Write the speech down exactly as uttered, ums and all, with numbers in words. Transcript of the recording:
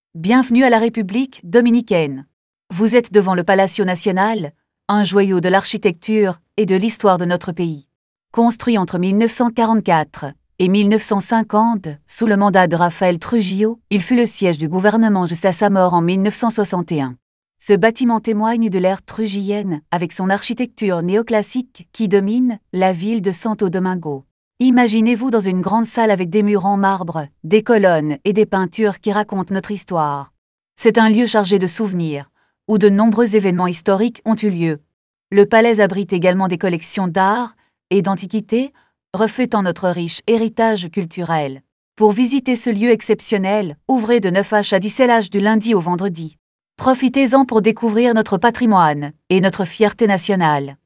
Bienvenue à la République dominicaine. Vous êtes devant le Palacio Nacional, un joyau de l'architecture et de l'histoire de notre pays. Construit entre mille neuf cent quarante-quatre et mille neuf cent cinquante, sous le mandat de Rafael Trujillo, il fut le siège du gouvernement jusqu'à sa mort en mille neuf cent soixante et un. Ce bâtiment témoigne de l'ère trujillienne avec son architecture néoclassique qui domine la ville de Santo Domingo. Imaginez-vous dans une grande salle avec des murs en marbre, des colonnes et des peintures qui racontent notre histoire. C'est un lieu chargé de souvenirs, où de nombreux événements historiques ont eu lieu. Le palais abrite également des collections d'art et d'antiquités, reflétant notre riche héritage culturel. Pour visiter ce lieu exceptionnel, ouvrez de neuf heures à dix-sept heures du lundi au vendredi. Profitez-en pour découvrir notre patrimoine et notre fierté nationale.